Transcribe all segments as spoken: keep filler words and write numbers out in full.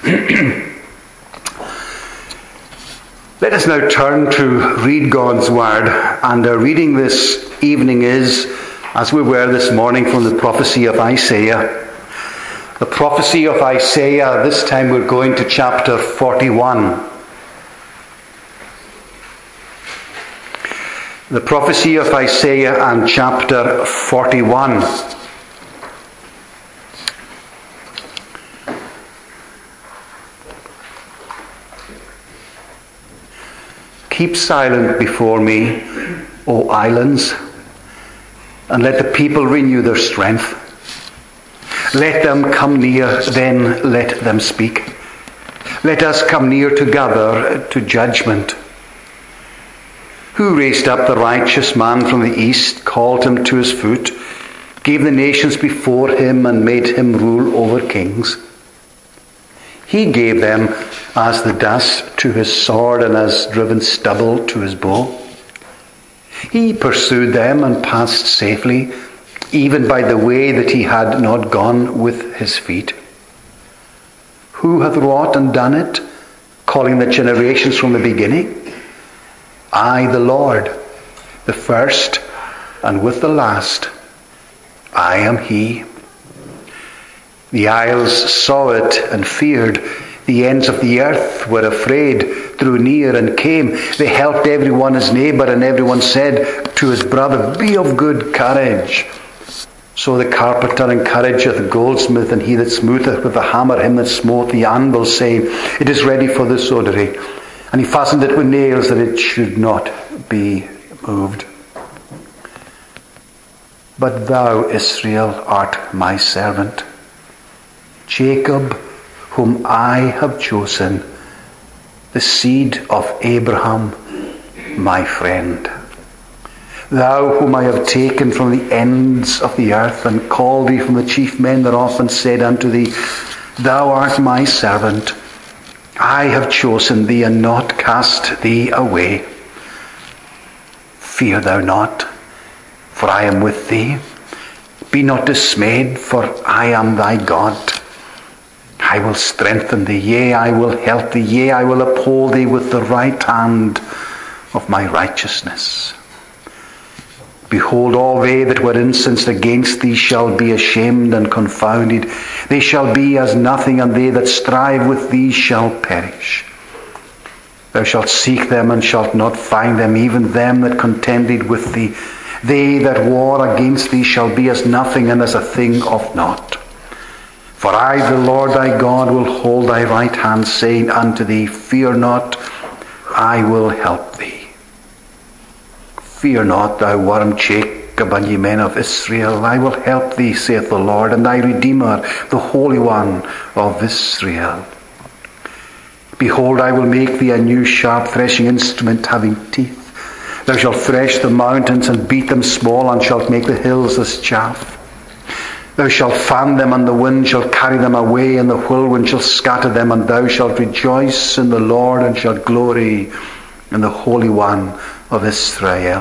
Let us now turn to read God's Word, and our reading this evening is, as we were this morning, from the prophecy of Isaiah. The prophecy of Isaiah, this time we're going to chapter forty-one. The prophecy of Isaiah and chapter forty-one. Keep silent before me, O islands, and let the people renew their strength. Let them come near, then let them speak. Let us come near together to judgment. Who raised up the righteous man from the east, called him to his foot, gave the nations before him, and made him rule over kings? He gave them as the dust to his sword, and as driven stubble to his bow. He pursued them and passed safely, even by the way that he had not gone with his feet. Who hath wrought and done it, calling the generations from the beginning? I, the Lord, the first, and with the last, I am he. The isles saw it and feared. The ends of the earth were afraid, drew near and came. They helped every one his neighbour, and every one said to his brother, Be of good courage. So the carpenter encourageth the goldsmith, and he that smootheth with the hammer him that smote the anvil, saying, It is ready for the soldiery. And he fastened it with nails, that it should not be moved. But thou, Israel, art my servant, Jacob, whom I have chosen, the seed of Abraham, my friend. Thou, whom I have taken from the ends of the earth, and called thee from the chief men thereof, and said unto thee, Thou art my servant. I have chosen thee, and not cast thee away. Fear thou not, for I am with thee. Be not dismayed, for I am thy God. I will strengthen thee, yea, I will help thee, yea, I will uphold thee with the right hand of my righteousness. Behold, all they that were incensed against thee shall be ashamed and confounded. They shall be as nothing, and they that strive with thee shall perish. Thou shalt seek them and shalt not find them, even them that contended with thee. They that war against thee shall be as nothing, and as a thing of naught. For I, the Lord thy God, will hold thy right hand, saying unto thee, Fear not, I will help thee. Fear not, thou worm Jacob, and ye men of Israel. I will help thee, saith the Lord, and thy Redeemer, the Holy One of Israel. Behold, I will make thee a new sharp threshing instrument, having teeth. Thou shalt thresh the mountains, and beat them small, and shalt make the hills as chaff. Thou shalt fan them, and the wind shall carry them away, and the whirlwind shall scatter them, and thou shalt rejoice in the Lord, and shalt glory in the Holy One of Israel.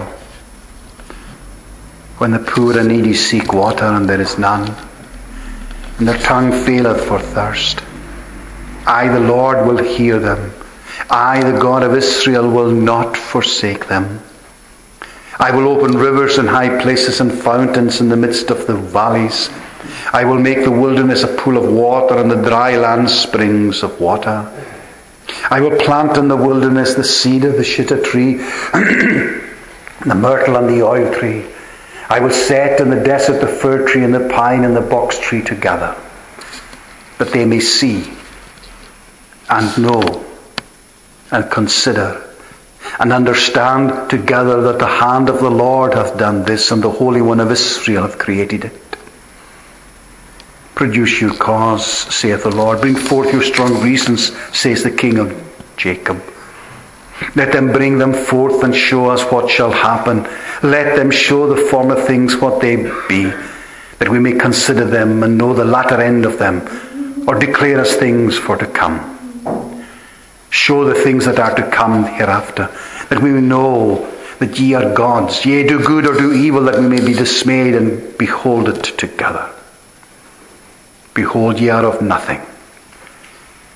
When the poor and needy seek water, and there is none, and their tongue faileth for thirst, I, the Lord, will hear them. I, the God of Israel, will not forsake them. I will open rivers in high places, and fountains in the midst of the valleys. I will make the wilderness a pool of water, and the dry land springs of water. I will plant in the wilderness the cedar, the shittah tree, the myrtle and the oil tree. I will set in the desert the fir tree and the pine and the box tree together, that they may see and know and consider and understand together that the hand of the Lord hath done this, and the Holy One of Israel hath created it. Produce your cause, saith the Lord. Bring forth your strong reasons, says the King of Jacob. Let them bring them forth and show us what shall happen. Let them show the former things what they be, that we may consider them and know the latter end of them, or declare us things for to come. Show the things that are to come hereafter, that we may know that ye are gods. Yea, do good or do evil, that we may be dismayed and behold it together. Behold, ye are of nothing,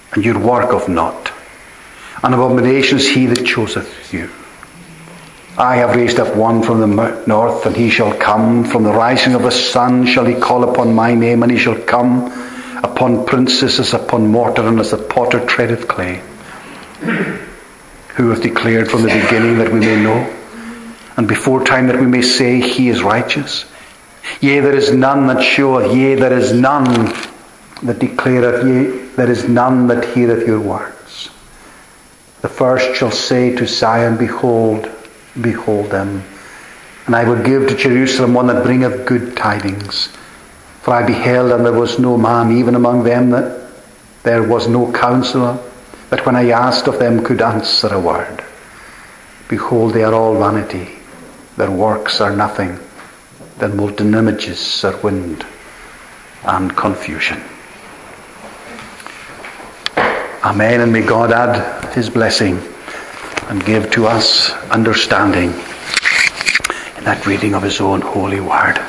and your work of naught. An abomination is he that choseth you. I have raised up one from the north, and he shall come. From the rising of the sun shall he call upon my name, and he shall come upon princes as upon mortar, and as the potter treadeth clay. Who hath declared from the beginning that we may know, and before time that we may say he is righteous? Yea, there is none that showeth, yea, there is none that declareth, yea, there is none that heareth your words. The first shall say to Zion, Behold, behold them. And I will give to Jerusalem one that bringeth good tidings. For I beheld, and there was no man, even among them that there was no counselor, that when I asked of them could answer a word. Behold, they are all vanity. Their works are nothing. Their molten images are wind and confusion. Amen, and may God add his blessing and give to us understanding in that reading of his own holy word.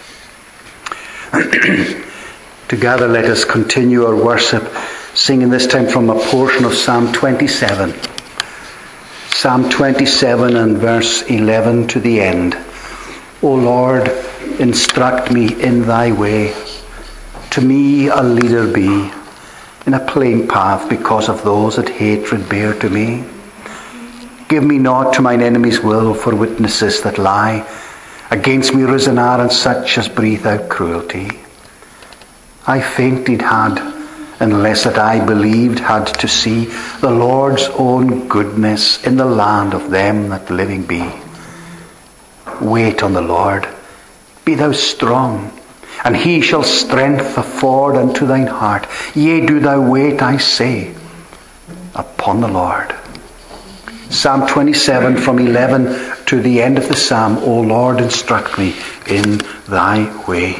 Together let us continue our worship, singing this time from a portion of Psalm twenty-seven. Psalm twenty-seven and verse eleven to the end. O Lord, instruct me in thy way. To me a leader be, in a plain path, because of those that hatred bear to me. Give me not to mine enemies' will, for witnesses that lie against me risen are, and such as breathe out cruelty. I fainted had, unless that I believed had to see the Lord's own goodness in the land of them that living be. Wait on the Lord, be thou strong, and he shall strength afford unto thine heart. Yea, do thou wait, I say, upon the Lord. Psalm twenty-seven from eleven to the end of the psalm. O Lord, instruct me in thy way.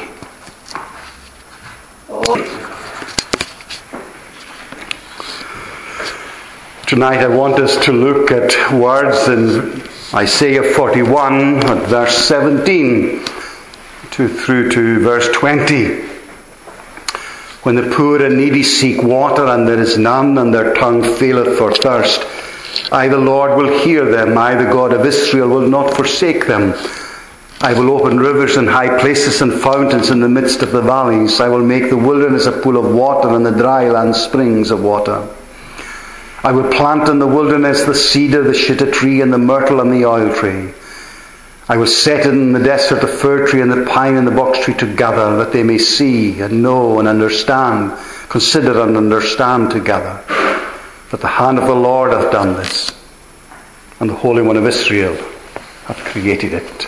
Tonight I want us to look at words in Isaiah forty-one at verse seventeen to, through to verse twenty. When the poor and needy seek water, and there is none, and their tongue faileth for thirst, I, the Lord, will hear them. I, the God of Israel, will not forsake them. I will open rivers in high places and fountains in the midst of the valleys. I will make the wilderness a pool of water, and the dry land springs of water. I will plant in the wilderness the cedar, the shittah tree, and the myrtle, and the oil tree. I will set in the desert the fir tree and the pine and the box tree together, that they may see and know and understand, consider and understand together, that the hand of the Lord hath done this, and the Holy One of Israel hath created it.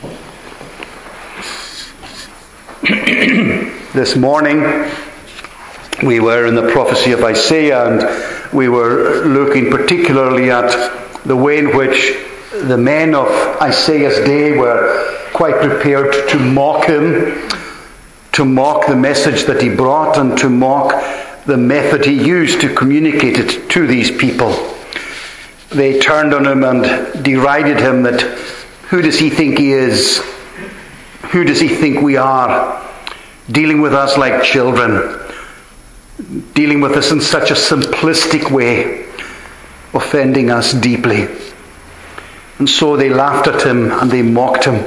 This morning we were in the prophecy of Isaiah, and we were looking particularly at the way in which the men of Isaiah's day were quite prepared to mock him, to mock the message that he brought, and to mock the method he used to communicate it to these people. They turned on him and derided him that, who does he think he is? Who does he think we are? Dealing with us like children. Dealing with us in such a simplistic way. Offending us deeply. And so they laughed at him and they mocked him.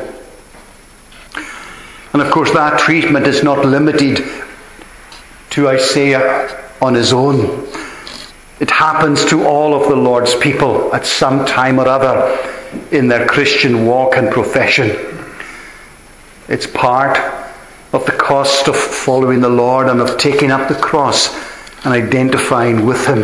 And of course that treatment is not limited to Isaiah on his own. It happens to all of the Lord's people at some time or other in their Christian walk and profession. It's part of the cost of following the Lord and of taking up the cross and identifying with him.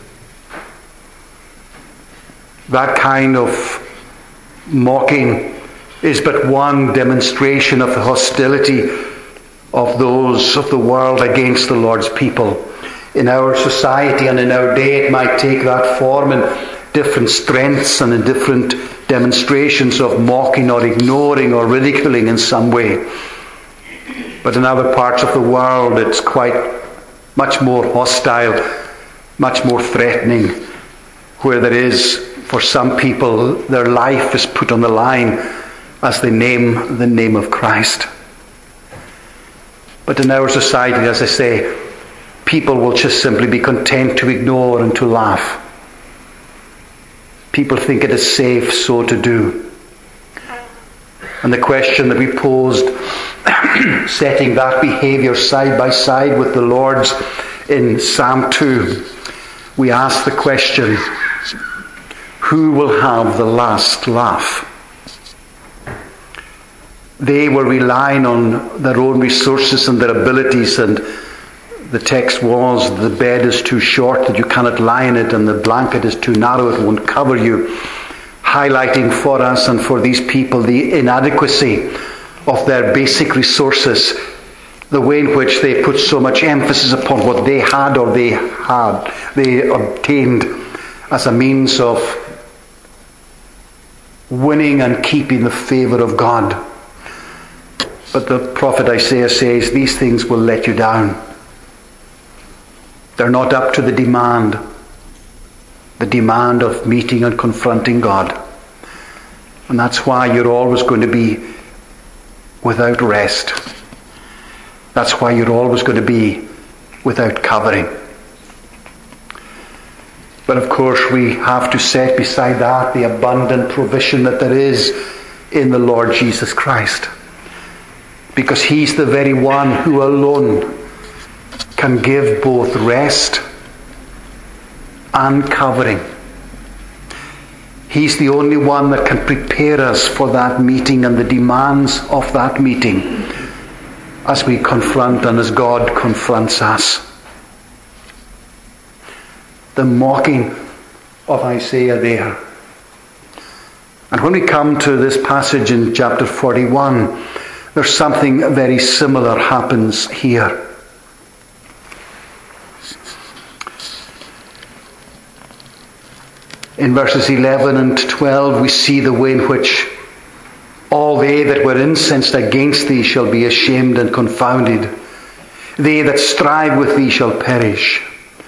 That kind of mocking is but one demonstration of the hostility of those of the world against the Lord's people. In our society and in our day, it might take that form in different strengths and in different demonstrations of mocking or ignoring or ridiculing in some way. But in other parts of the world, it's quite much more hostile, much more threatening, where there is, for some people, their life is put on the line as they name the name of Christ. But in our society, as I say, people will just simply be content to ignore and to laugh. People think it is safe so to do. And the question that we posed, setting that behaviour side by side with the Lord's in Psalm two, we ask the question, who will have the last laugh? They were relying on their own resources and their abilities, and the text was, the bed is too short that you cannot lie in it, and the blanket is too narrow it won't cover you, highlighting for us and for these people the inadequacy of their basic resources, the way in which they put so much emphasis upon what they had or they had, they obtained as a means of winning and keeping the favour of God. But the prophet Isaiah says these things will let you down. They're not up to the demand, the demand of meeting and confronting God. And that's why you're always going to be without rest. That's why you're always going to be without covering. But of course we have to set beside that the abundant provision that there is in the Lord Jesus Christ. Because he's the very one who alone can give both rest and covering. He's the only one that can prepare us for that meeting and the demands of that meeting as we confront and as God confronts us. The mocking of Isaiah there. And when we come to this passage in chapter forty-one, there's something very similar happens here. In verses eleven and twelve we see the way in which all they that were incensed against thee shall be ashamed and confounded. They that strive with thee shall perish.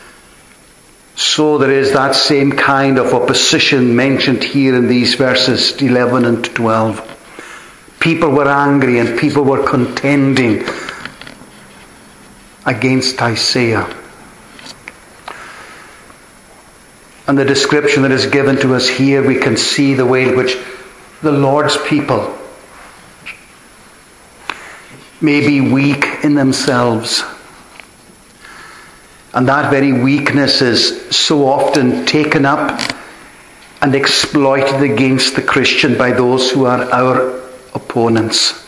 So there is that same kind of opposition mentioned here in these verses eleven and twelve. People were angry and people were contending against Isaiah. And the description that is given to us here, we can see the way in which the Lord's people may be weak in themselves. And that very weakness is so often taken up and exploited against the Christian by those who are our opponents.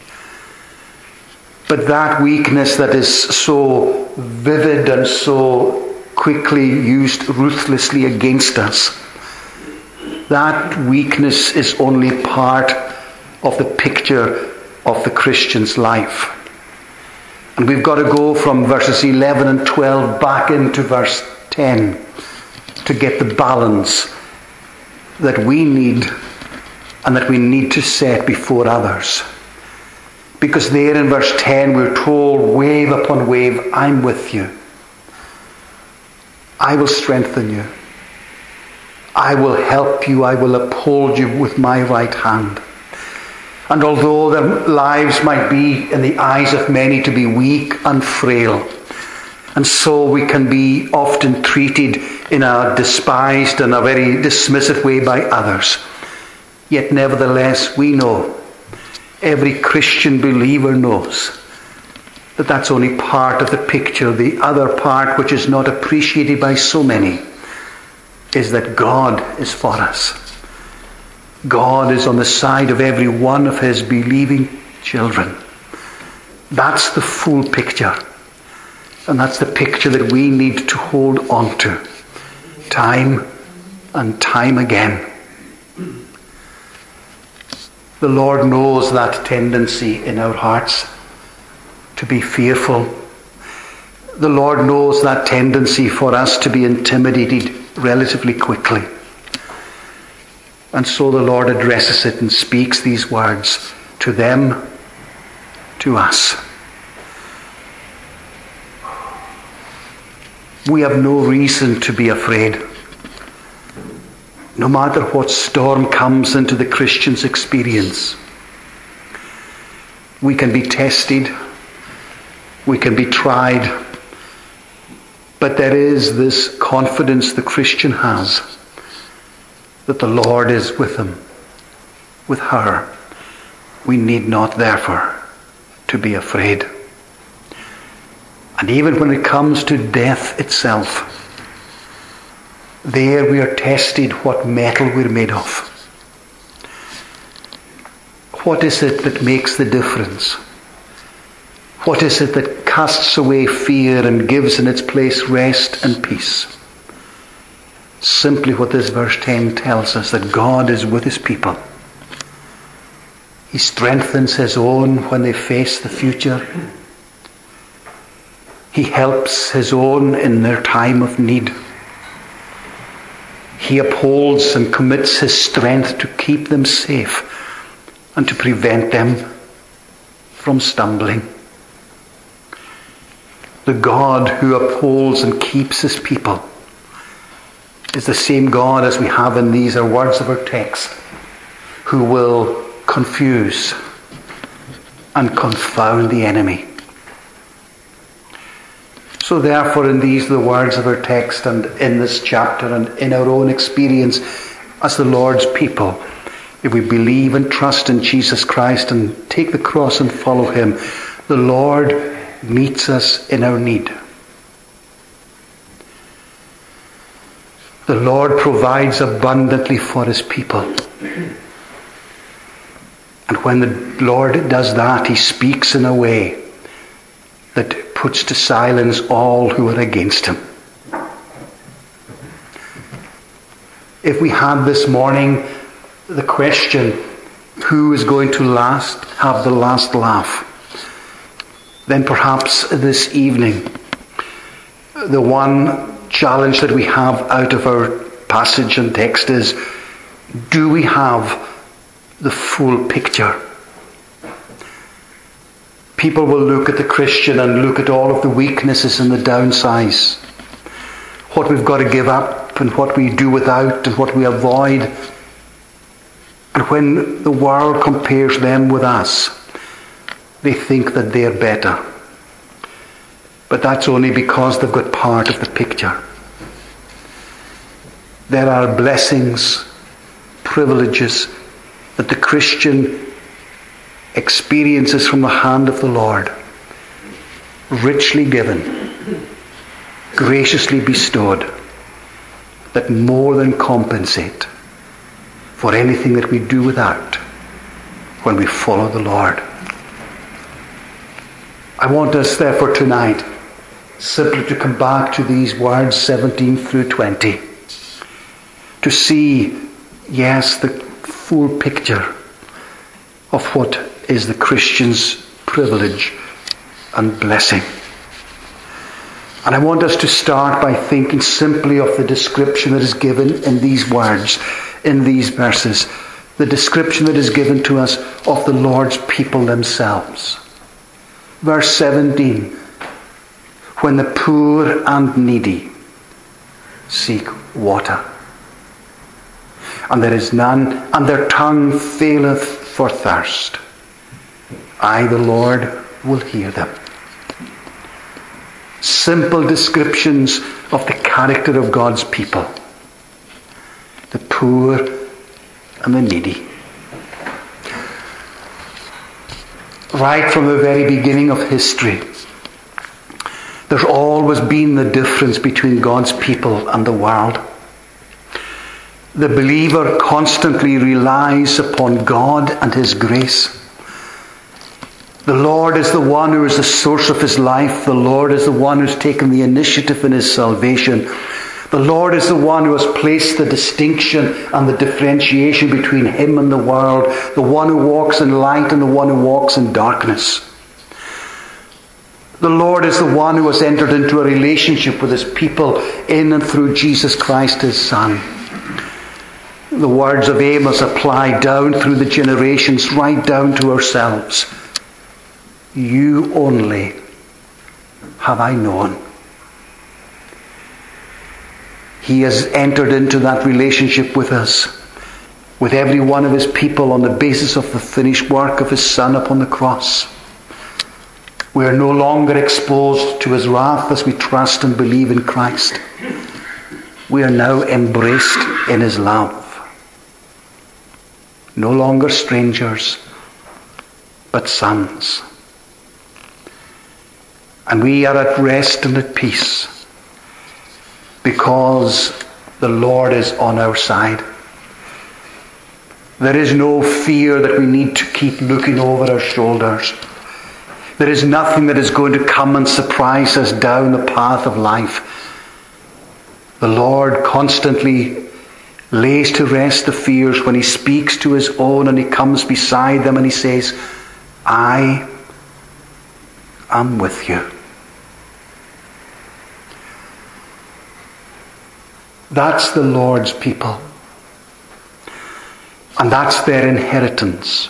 But that weakness that is so vivid and so quickly used ruthlessly against us, that weakness is only part of the picture of the Christian's life. And we've got to go from verses eleven and twelve back into verse ten to get the balance that we need and that we need to set before others. Because there in verse ten we're told wave upon wave, I'm with you. I will strengthen you. I will help you. I will uphold you with my right hand. And although their lives might be, in the eyes of many, to be weak and frail, and so we can be often treated in a despised and a very dismissive way by others, yet nevertheless we know, every Christian believer knows, that that's only part of the picture. The other part, which is not appreciated by so many, is that God is for us. God is on the side of every one of his believing children. That's the full picture. And that's the picture that we need to hold on to time and time again. The Lord knows that tendency in our hearts to be fearful. The Lord knows that tendency for us to be intimidated relatively quickly. And so the Lord addresses it and speaks these words to them, to us. We have no reason to be afraid. No matter what storm comes into the Christian's experience, we can be tested, we can be tried, But there is this confidence the Christian has that the Lord is with him, with her. We need not, therefore, to be afraid. And even when it comes to death itself, there we are tested what metal we're made of. What is it that makes the difference? What is it that casts away fear and gives in its place rest and peace? Simply what this verse ten tells us, that God is with his people. He strengthens his own when they face the future. He helps his own in their time of need. He upholds and commits his strength to keep them safe and to prevent them from stumbling. The God who upholds and keeps his people is the same God as we have in these are words of our text, who will confuse and confound the enemy. So therefore, in these the words of our text and in this chapter and in our own experience as the Lord's people, if we believe and trust in Jesus Christ and take the cross and follow him, the Lord meets us in our need. The Lord provides abundantly for his people. And when the Lord does that, he speaks in a way that puts to silence all who are against him. If we had this morning the question, who is going to last have the last laugh, then perhaps this evening the one challenge that we have out of our passage and text is, do we have the full picture? People will look at the Christian and look at all of the weaknesses and the downsides, what we've got to give up and what we do without and what we avoid. And when the world compares them with us, they think that they're better. But that's only because they've got part of the picture. There are blessings, privileges that the Christian experiences from the hand of the Lord, richly given, graciously bestowed, that more than compensate for anything that we do without when we follow the Lord. I want us therefore tonight simply to come back to these words seventeen through twenty, to see, yes, the full picture of what is the Christian's privilege and blessing. And I want us to start by thinking simply of the description that is given in these words, in these verses, the description that is given to us of the Lord's people themselves. Verse seventeen, when the poor and needy seek water, and there is none, and their tongue faileth for thirst, I, the Lord, will hear them. Simple descriptions of the character of God's people. The poor and the needy. Right from the very beginning of history, there's always been the difference between God's people and the world. The believer constantly relies upon God and his grace. The Lord is the one who is the source of his life. The Lord is the one who's taken the initiative in his salvation. The Lord is the one who has placed the distinction and the differentiation between him and the world, the one who walks in light and the one who walks in darkness. The Lord is the one who has entered into a relationship with his people in and through Jesus Christ, his Son. The words of Amos apply down through the generations, right down to ourselves. You only have I known. He has entered into that relationship with us, with every one of his people, on the basis of the finished work of his Son upon the cross. We are no longer exposed to his wrath as we trust and believe in Christ. We are now embraced in his love. No longer strangers, but sons. And we are at rest and at peace because the Lord is on our side. There is no fear that we need to keep looking over our shoulders. There is nothing that is going to come and surprise us down the path of life. The Lord constantly lays to rest the fears when he speaks to his own and he comes beside them and he says, I am with you. That's the Lord's people. And that's their inheritance.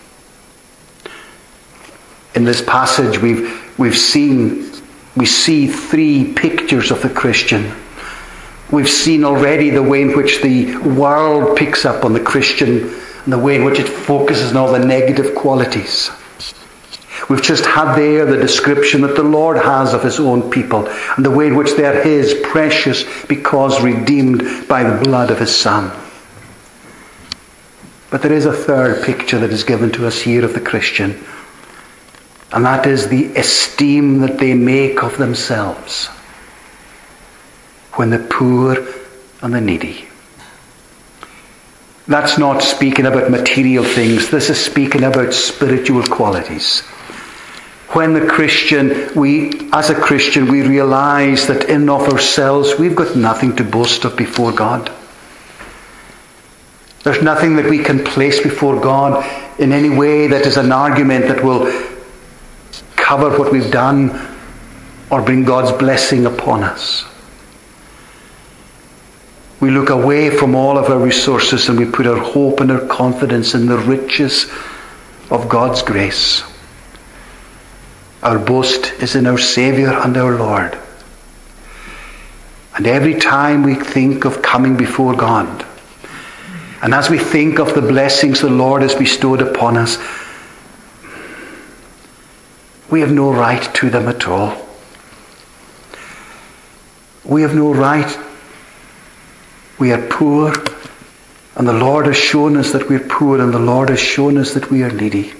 In this passage we've we've seen we see three pictures of the Christian. We've seen already the way in which the world picks up on the Christian and the way in which it focuses on all the negative qualities. We've just had there the description that the Lord has of his own people and the way in which they are his, precious because redeemed by the blood of his Son. But there is a third picture that is given to us here of the Christian, and that is the esteem that they make of themselves when the poor and the needy. That's not speaking about material things. This is speaking about spiritual qualities. When the Christian, we, as a Christian, we realize that in and of ourselves we've got nothing to boast of before God. There's nothing that we can place before God in any way that is an argument that will cover what we've done or bring God's blessing upon us. We look away from all of our resources and we put our hope and our confidence in the riches of God's grace. Our boast is in our Saviour and our Lord. And every time we think of coming before God, and as we think of the blessings the Lord has bestowed upon us, we have no right to them at all. We have no right. We are poor, and the Lord has shown us that we are poor, and the Lord has shown us that we are needy.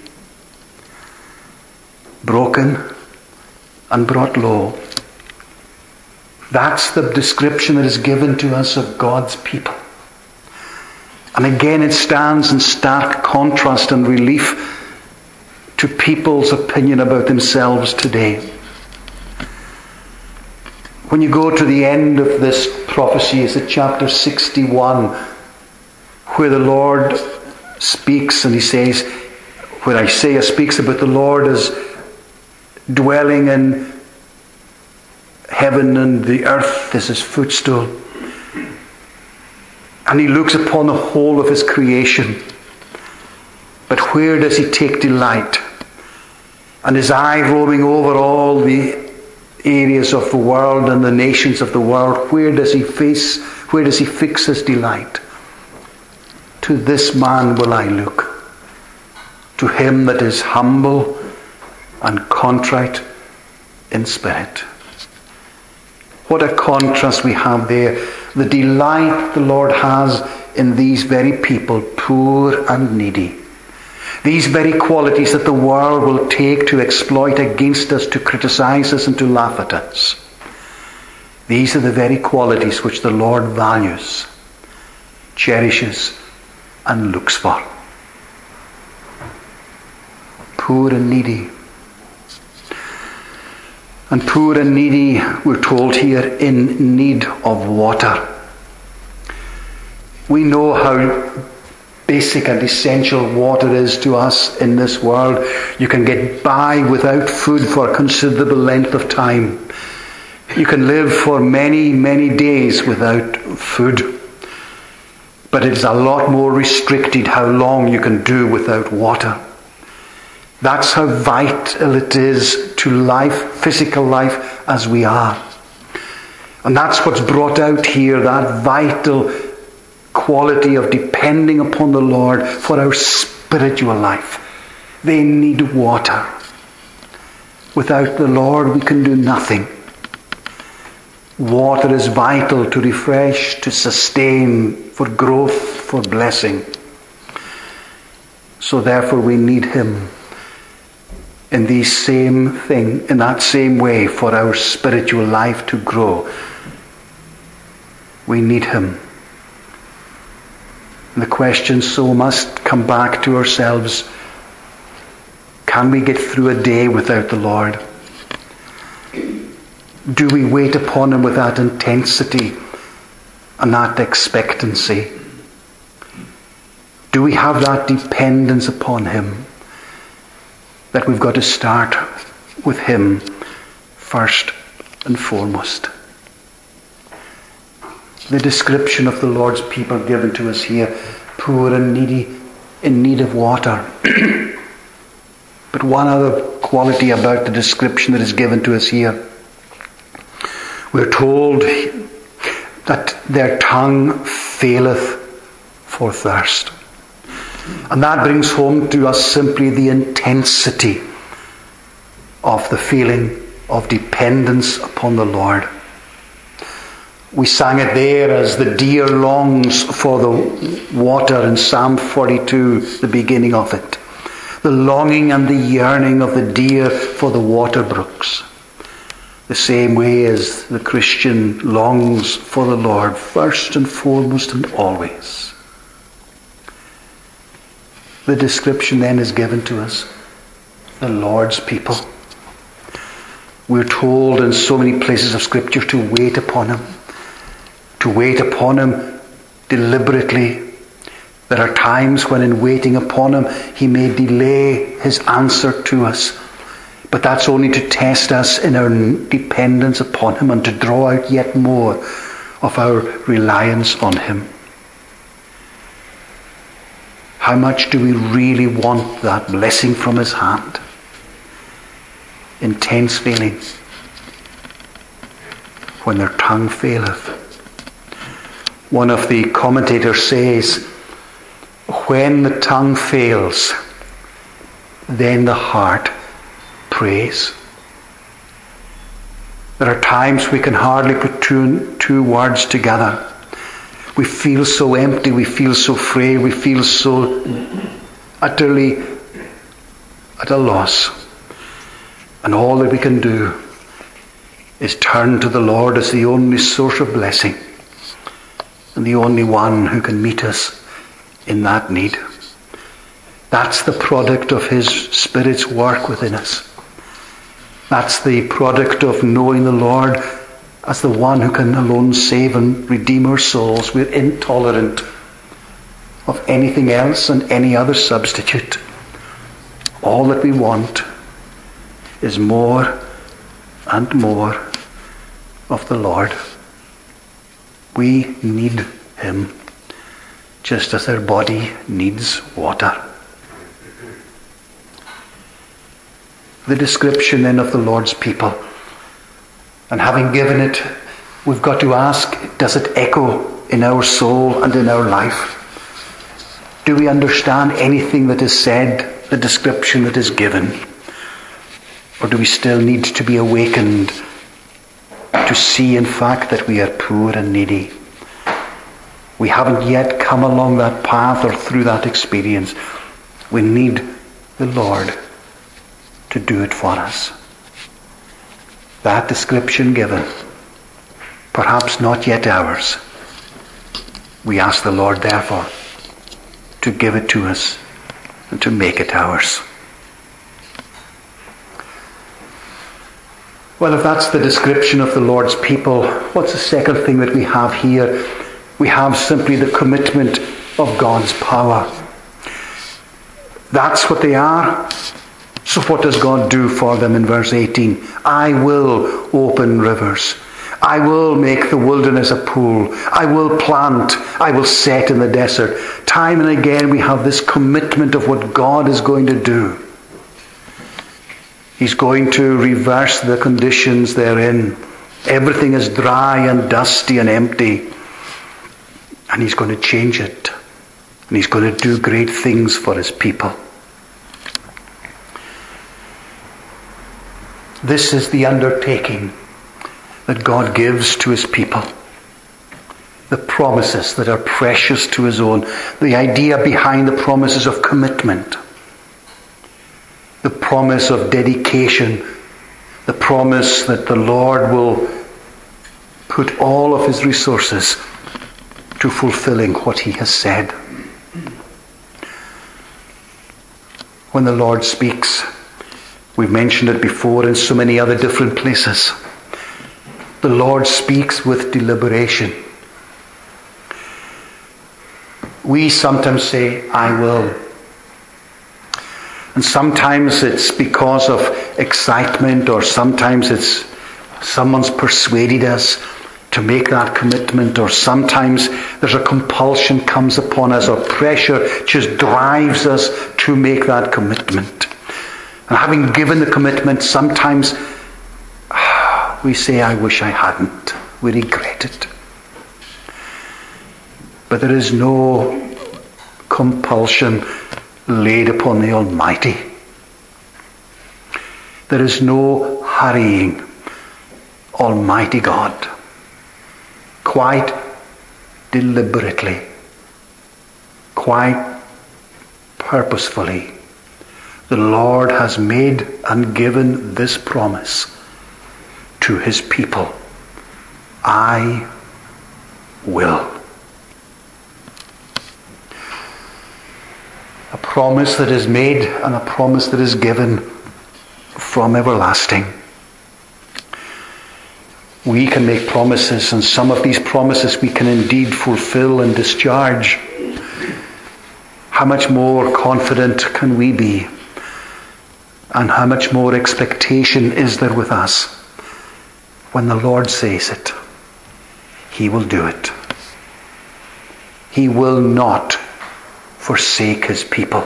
Broken and brought low. That's the description that is given to us of God's people. And again it stands in stark contrast and relief to people's opinion about themselves today. When you go to the end of this prophecy, is it chapter sixty-one, where the Lord speaks and he says, where Isaiah speaks about the Lord as dwelling in heaven and the earth is his footstool. And he looks upon the whole of his creation. But where does he take delight? And his eye roaming over all the areas of the world and the nations of the world, where does he face, where does he fix his delight? To this man will I look. To him that is humble and contrite in spirit. What a contrast we have there. The delight the Lord has in these very people, poor and needy. These very qualities that the world will take to exploit against us, to criticize us and to laugh at us. These are the very qualities which the Lord values, cherishes and looks for. Poor and needy. And poor and needy, we're told here, in need of water. We know how basic and essential water is to us in this world. You can get by without food for a considerable length of time. You can live for many, many days without food. But it's a lot more restricted how long you can do without water. That's how vital it is to life, physical life, as we are. And that's what's brought out here, that vital quality of depending upon the Lord for our spiritual life. They need water. Without the Lord, we can do nothing. Water is vital to refresh, to sustain, for growth, for blessing. So therefore we need him in the same thing, in that same way, for our spiritual life to grow. We need him. And the question so must come back to ourselves: can we get through a day without the Lord? Do we wait upon him with that intensity and that expectancy? Do we have that dependence upon him that we've got to start with him first and foremost? The description of the Lord's people given to us here: poor and needy, in need of water. But one other quality about the description that is given to us here: we're told that their tongue faileth for thirst. And that brings home to us simply the intensity of the feeling of dependence upon the Lord. We sang it there as the deer longs for the water in Psalm forty-two, the beginning of it. The longing and the yearning of the deer for the water brooks. The same way as the Christian longs for the Lord first and foremost and always. The description then is given to us: the Lord's people. We're told in so many places of Scripture to wait upon him. To wait upon him deliberately. There are times when in waiting upon him, he may delay his answer to us. But that's only to test us in our dependence upon him and to draw out yet more of our reliance on him. How much do we really want that blessing from his hand? Intense feeling when their tongue faileth. One of the commentators says, when the tongue fails, then the heart prays. There are times we can hardly put two, two words together. We feel so empty, we feel so frail, we feel so utterly at a loss. And all that we can do is turn to the Lord as the only source of blessing and the only one who can meet us in that need. That's the product of his Spirit's work within us. That's the product of knowing the Lord as the one who can alone save and redeem our souls. We're intolerant of anything else and any other substitute. All that we want is more and more of the Lord. We need him just as our body needs water. The description then of the Lord's people. And having given it, we've got to ask, does it echo in our soul and in our life? Do we understand anything that is said, the description that is given? Or do we still need to be awakened to see, in fact, that we are poor and needy? We haven't yet come along that path or through that experience. We need the Lord to do it for us. That description given, perhaps not yet ours. We ask the Lord, therefore, to give it to us and to make it ours. Well, if that's the description of the Lord's people, what's the second thing that we have here? We have simply the commitment of God's power. That's what they are. So what does God do for them in verse eighteen? I will open rivers. I will make the wilderness a pool. I will plant. I will set in the desert. Time and again we have this commitment of what God is going to do. He's going to reverse the conditions therein. Everything is dry and dusty and empty. And he's going to change it. And he's going to do great things for his people. This is the undertaking that God gives to his people. The promises that are precious to his own. The idea behind the promises of commitment. The promise of dedication. The promise that the Lord will put all of his resources to fulfilling what he has said. When the Lord speaks, we've mentioned it before in so many other different places, the Lord speaks with deliberation. We sometimes say, I will. And sometimes it's because of excitement, or sometimes it's someone's persuaded us to make that commitment, or sometimes there's a compulsion comes upon us, or pressure just drives us to make that commitment. And having given the commitment, sometimes we say, I wish I hadn't. We regret it. But there is no compulsion laid upon the Almighty. There is no hurrying Almighty God. Quite deliberately, quite purposefully, the Lord has made and given this promise to his people. I will. A promise that is made and a promise that is given from everlasting. We can make promises, and some of these promises we can indeed fulfill and discharge. How much more confident can we be? And how much more expectation is there with us when the Lord says it? He will do it. He will not forsake his people.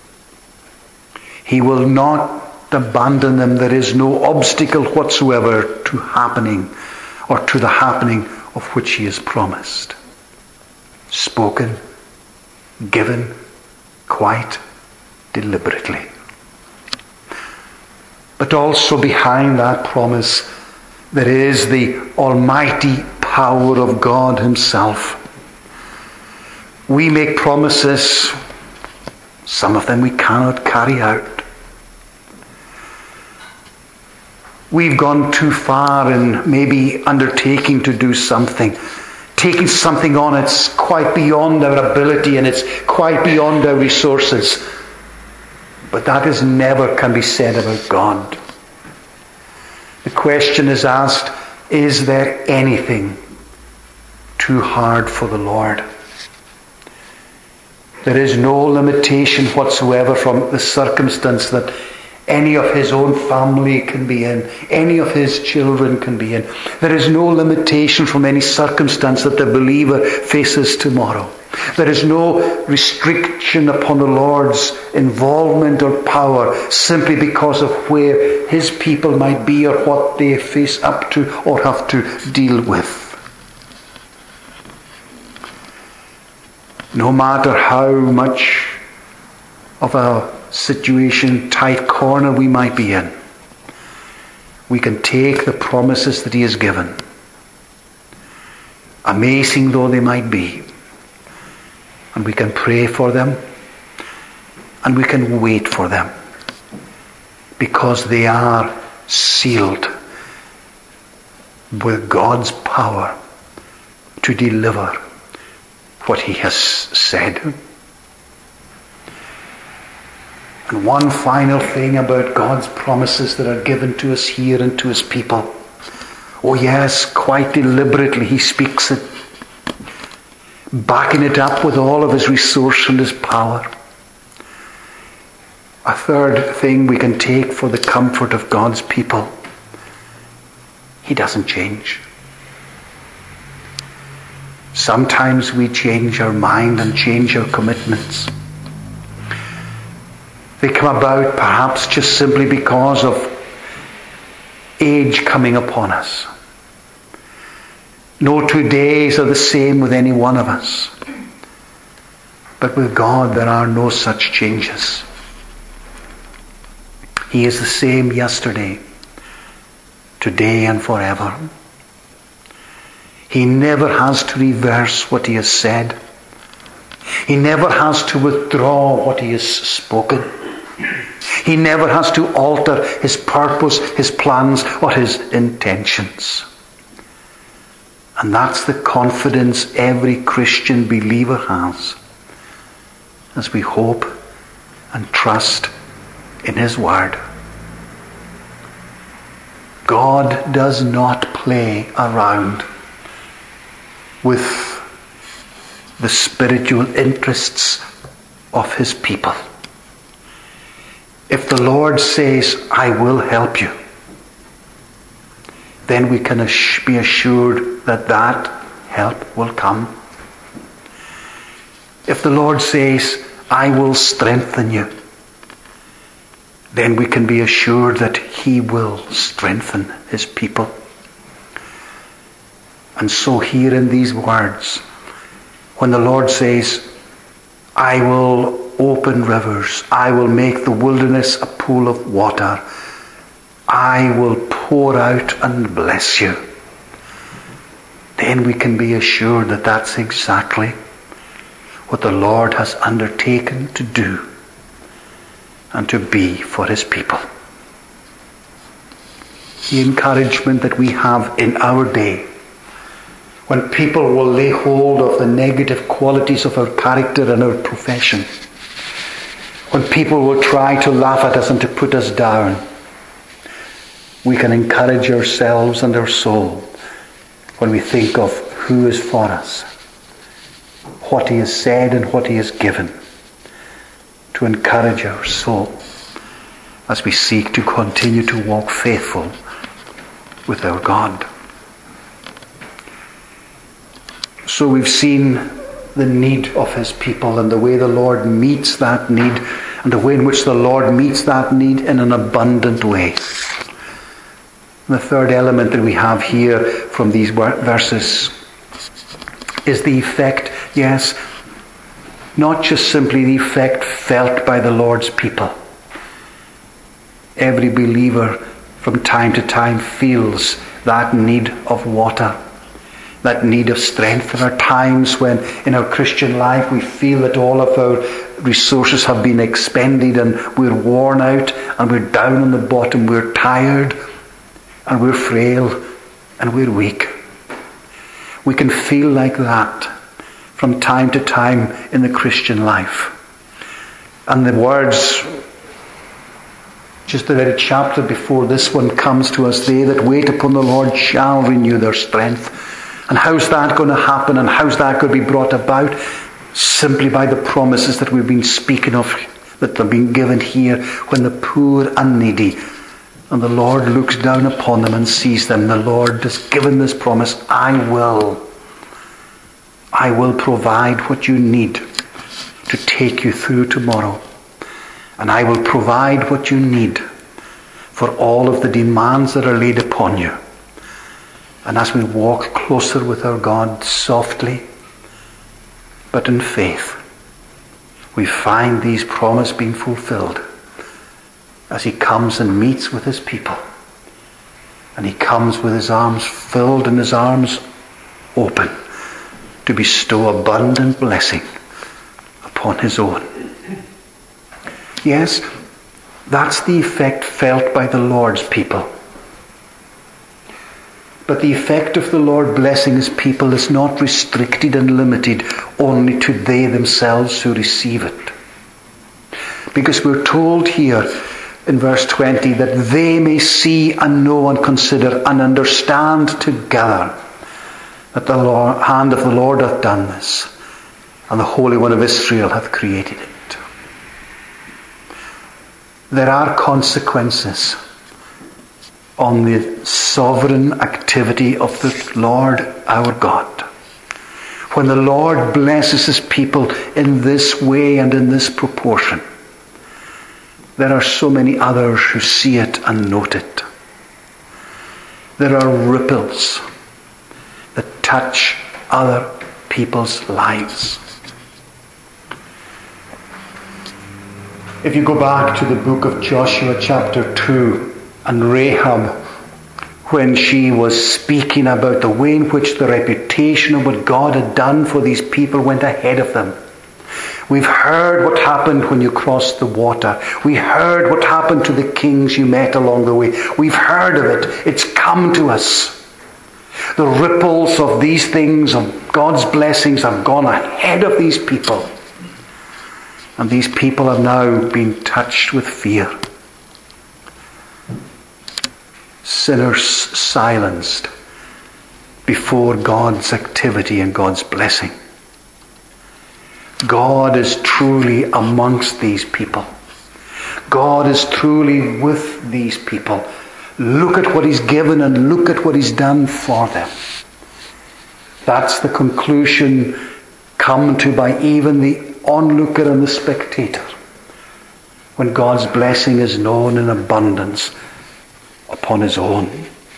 He will not abandon them. There is no obstacle whatsoever to happening, or to the happening of which he has promised. Spoken, given, quite deliberately. But also behind that promise, there is the almighty power of God himself. We make promises, some of them we cannot carry out. We've gone too far in maybe undertaking to do something, taking something on it's quite beyond our ability and it's quite beyond our resources. But that is never can be said about God. The question is asked, is there anything too hard for the Lord? There is no limitation whatsoever from the circumstance that any of his own family can be in, any of his children can be in. There is no limitation from any circumstance that the believer faces tomorrow. There is no restriction upon the Lord's involvement or power simply because of where his people might be or what they face up to or have to deal with. No matter how much of a situation, tight corner we might be in, we can take the promises that he has given, amazing though they might be, and we can pray for them and we can wait for them because they are sealed with God's power to deliver what he has said. And one final thing about God's promises that are given to us here and to his people. Oh yes, quite deliberately he speaks it, backing it up with all of his resource and his power. A third thing we can take for the comfort of God's people. He doesn't change. Sometimes we change our mind and change our commitments. They come about perhaps just simply because of age coming upon us. No two days are the same with any one of us. But with God there are no such changes. He is the same yesterday, today and forever. He never has to reverse what he has said. He never has to withdraw what he has spoken. He never has to alter his purpose, his plans, or his intentions. And that's the confidence every Christian believer has as we hope and trust in his word. God does not play around with the spiritual interests of his people. If the Lord says, I will help you, then we can be assured that that help will come. If the Lord says, I will strengthen you, then we can be assured that he will strengthen his people. And so here in these words, when the Lord says, I will open rivers, I will make the wilderness a pool of water, I will pour out and bless you, then we can be assured that that's exactly what the Lord has undertaken to do and to be for his people. The encouragement that we have in our day, when people will lay hold of the negative qualities of our character and our profession, when people will try to laugh at us and to put us down, we can encourage ourselves and our soul when we think of who is for us, what he has said and what he has given, to encourage our soul as we seek to continue to walk faithful with our God. So we've seen the need of his people and the way the Lord meets that need, and the way in which the Lord meets that need in an abundant way. And the third element that we have here from these verses is the effect, yes, not just simply the effect felt by the Lord's people. Every believer from time to time feels that need of water, that need of strength. There are times when in our Christian life we feel that all of our resources have been expended and we're worn out and we're down on the bottom, we're tired and we're frail and we're weak. We can feel like that from time to time in the Christian life. And the words, just the very chapter before this one comes to us, they that wait upon the Lord shall renew their strength. And how's that going to happen, and how's that going to be brought about? Simply by the promises that we've been speaking of, that have been given here, when the poor and needy, and the Lord looks down upon them and sees them. The Lord has given this promise, I will. I will provide what you need to take you through tomorrow. And I will provide what you need for all of the demands that are laid upon you. And as we walk closer with our God, softly, but in faith, we find these promises being fulfilled as he comes and meets with his people. And he comes with his arms filled and his arms open to bestow abundant blessing upon his own. Yes, that's the effect felt by the Lord's people. But the effect of the Lord blessing his people is not restricted and limited only to they themselves who receive it. Because we're told here in verse twenty that they may see and know and consider and understand together that the Lord, hand of the Lord hath done this, and the Holy One of Israel hath created it. There are consequences on the sovereign activity of the Lord our God. When the Lord blesses his people in this way and in this proportion, there are so many others who see it and note it. There are ripples that touch other people's lives. If you go back to the book of Joshua chapter two, and Rahab, when she was speaking about the way in which the reputation of what God had done for these people went ahead of them. We've heard what happened when you crossed the water. We heard what happened to the kings you met along the way. We've heard of it. It's come to us. The ripples of these things, of God's blessings, have gone ahead of these people. And these people have now been touched with fear. Sinners silenced before God's activity and God's blessing. God is truly amongst these people. God is truly with these people. Look at what He's given and look at what He's done for them. That's the conclusion come to by even the onlooker and the spectator when God's blessing is known in abundance upon His own.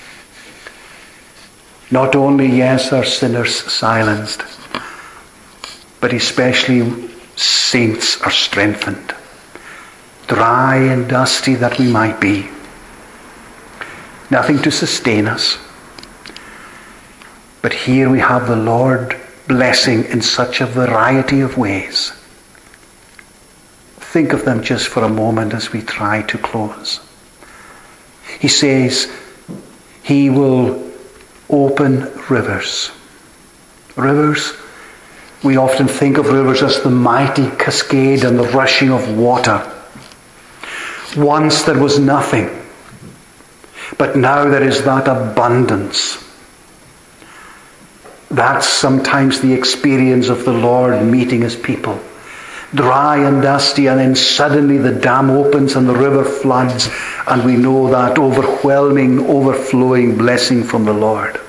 Not only, yes, are sinners silenced, but especially saints are strengthened. Dry and dusty that we might be. Nothing to sustain us. But here we have the Lord blessing in such a variety of ways. Think of them just for a moment as we try to close. He says He will open rivers. Rivers, we often think of rivers as the mighty cascade and the rushing of water. Once there was nothing, but now there is that abundance. That's sometimes the experience of the Lord meeting His people. Dry and dusty, and then suddenly the dam opens and the river floods, and we know that overwhelming, overflowing blessing from the Lord.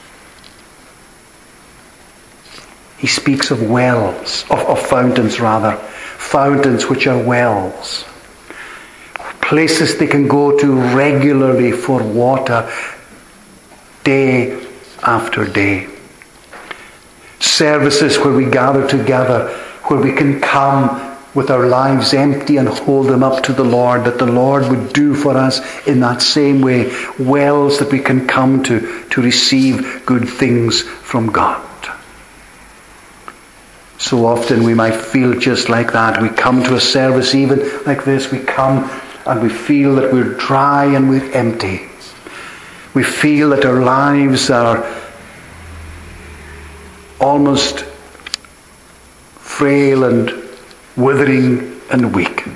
He speaks of wells, of, of fountains rather, fountains which are wells. Places they can go to regularly for water, day after day. Services where we gather together, where we can come with our lives empty and hold them up to the Lord, that the Lord would do for us in that same way. Wells that we can come to, to receive good things from God. So often we might feel just like that. We come to a service even like this. We come and we feel that we're dry and we're empty. We feel that our lives are almost frail and withering and weak.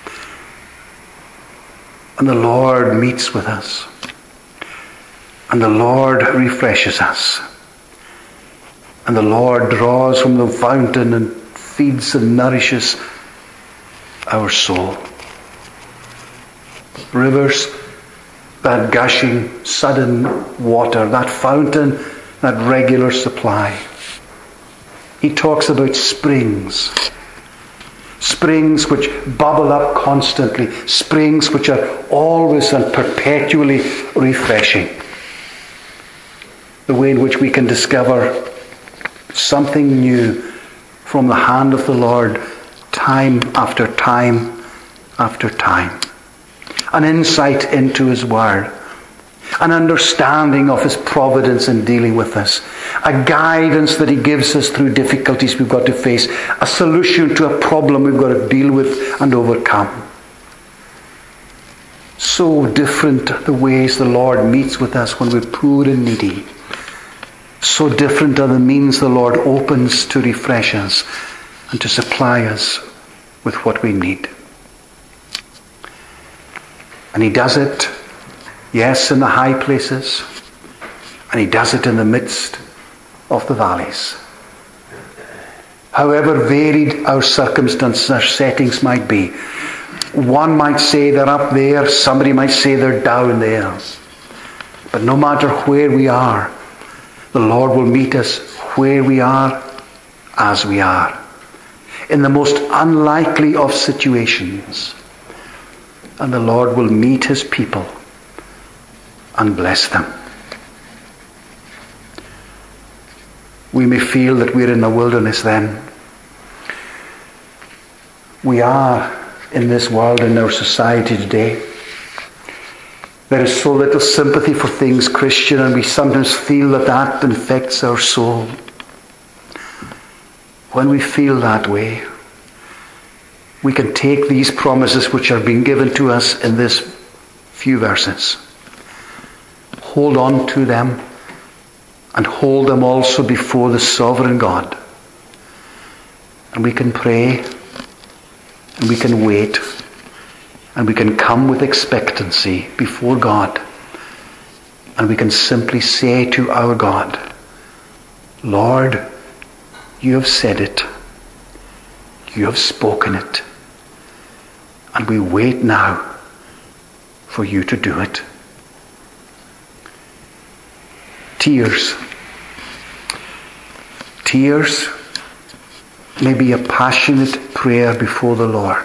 And the Lord meets with us. And the Lord refreshes us. And the Lord draws from the fountain and feeds and nourishes our soul. Rivers, that gushing, sudden water, that fountain, that regular supply. He talks about springs. Springs which bubble up constantly. Springs which are always and perpetually refreshing. The way in which we can discover something new from the hand of the Lord time after time after time. An insight into His Word. An understanding of His providence in dealing with us. A guidance that He gives us through difficulties we've got to face. A solution to a problem we've got to deal with and overcome. So different the ways the Lord meets with us when we're poor and needy. So different are the means the Lord opens to refresh us and to supply us with what we need. And He does it, yes, in the high places, and He does it in the midst of the valleys. However varied our circumstances, our settings might be, one might say they're up there, somebody might say they're down there. But no matter where we are, the Lord will meet us where we are, as we are, in the most unlikely of situations. And the Lord will meet His people and bless them. We may feel that we're in the wilderness then. We are in this world, in our society today. There is so little sympathy for things Christian, and we sometimes feel that that infects our soul. When we feel that way, we can take these promises which are being given to us in this few verses, hold on to them, and hold them also before the sovereign God. And we can pray, and we can wait, and we can come with expectancy before God. And we can simply say to our God, Lord, you have said it. You have spoken it. And we wait now for you to do it. Tears. Tears may be a passionate prayer before the Lord,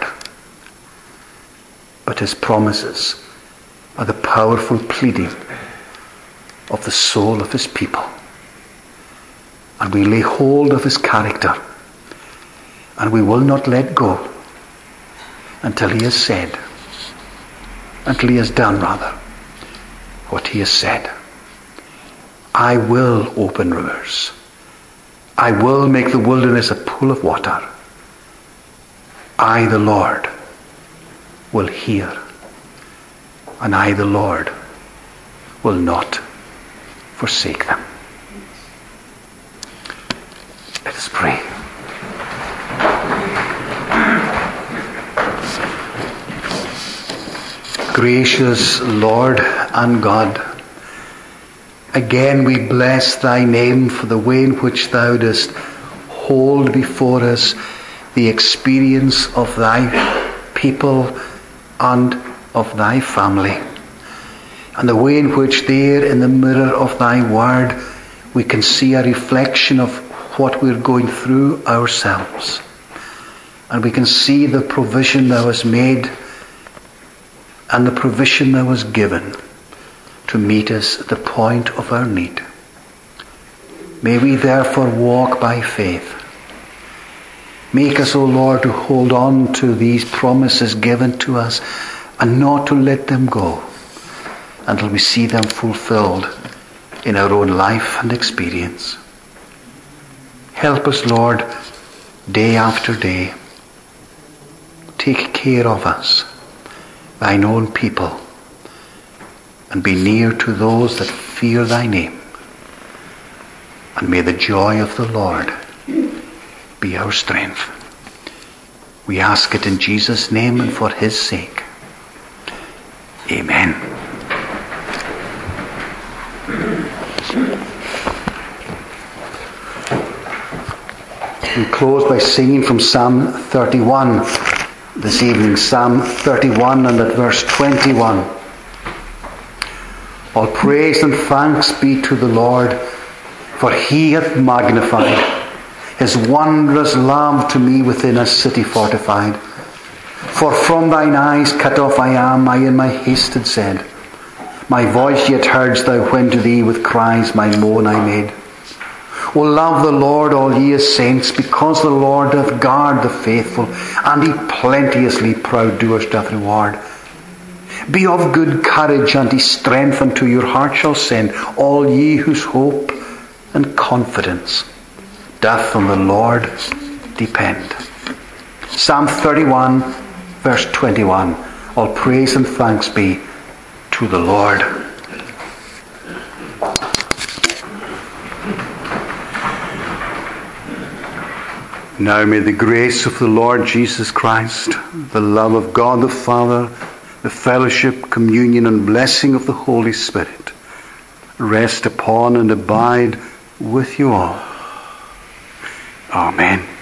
but his promises are the powerful pleading of the soul of his people. And we lay hold of his character, and we will not let go until he has said, until he has done rather, what he has said. I will open rivers. I will make the wilderness a pool of water. I, the Lord, will hear, and I, the Lord, will not forsake them. Let us pray. Gracious Lord and God, again we bless thy name for the way in which thou dost hold before us the experience of thy people and of thy family, and the way in which there in the mirror of thy word we can see a reflection of what we're going through ourselves, and we can see the provision thou hast made and the provision thou hast given to meet us at the point of our need. May we therefore walk by faith. Make us, O Lord, to hold on to these promises given to us and not to let them go until we see them fulfilled in our own life and experience. Help us, Lord, day after day. Take care of us, thine own people, and be near to those that fear thy name. And may the joy of the Lord be our strength. We ask it in Jesus' name and for his sake. Amen. We close by singing from Psalm thirty-one this evening. Psalm thirty-one and at verse twenty-one. All praise and thanks be to the Lord, for he hath magnified his wondrous love to me within a city fortified. For from thine eyes cut off I am, I in my haste had said, my voice yet heardst thou when to thee with cries my moan I made. O love the Lord, all ye his saints, because the Lord doth guard the faithful, and he plenteously proud doers doth reward. Be of good courage, and he strength unto your heart shall send, all ye whose hope and confidence doth on the Lord depend. Psalm thirty-one, verse twenty-one. All praise and thanks be to the Lord. Now may the grace of the Lord Jesus Christ, the love of God the Father, the fellowship, communion, and blessing of the Holy Spirit rest upon and abide with you all. Amen.